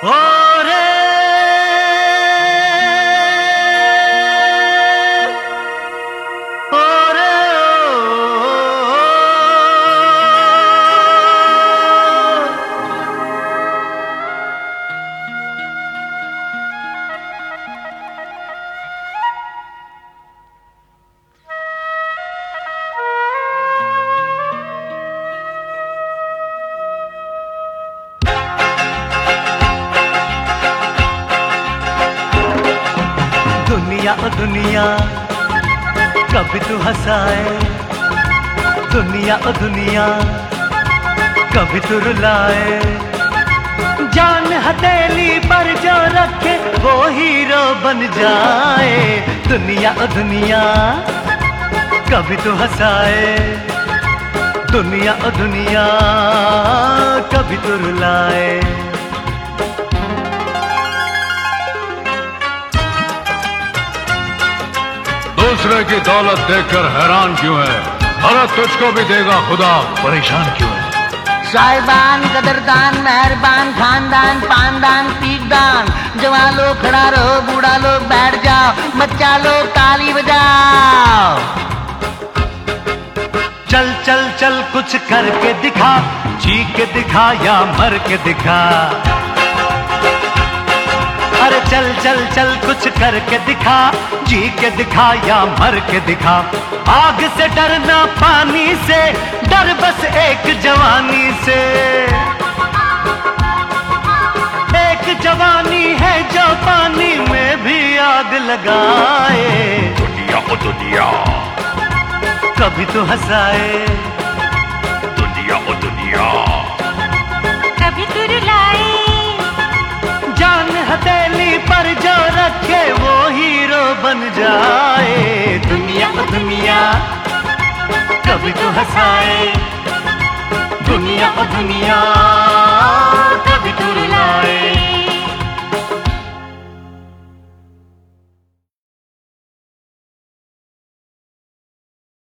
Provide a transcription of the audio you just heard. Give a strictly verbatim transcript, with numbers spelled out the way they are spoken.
हो रे हो रे दुनिया ओ दुनिया कभी तू हंसाए, दुनिया ओ दुनिया कभी तू रुलाए। जान हथेली पर जो रखे वो हीरो बन जाए। दुनिया ओ दुनिया कभी तू हंसाए, दुनिया ओ दुनिया कभी तू रुलाए। दूसरे की दौलत देखकर हैरान क्यों है? अरे तुझको भी देगा खुदा, परेशान क्यों है? साहिबान, कदरदान, मेहरबान, खानदान, पानदान, पीकदान, जवान लोग खड़ा रहो, बूढ़ा लोग बैठ जाओ, बच्चा लोग ताली बजाओ। चल चल चल कुछ करके दिखा, जी के दिखा या मर के दिखा। अरे चल चल चल कुछ करके दिखा, जी के दिखा या मर के दिखा। आग से डरना, पानी से डर बस एक जवानी से। एक जवानी है जो पानी में भी आग लगाए। दुनिया ओ दुनिया कभी तो हंसाए, दुनिया ओ दुनिया कभी तू रुलाए। जान हथेली पर जो रखे वो हीरो बन जाए। दुनिया ओ दुनिया कभी तो हंसाए, दुनिया ओ दुनिया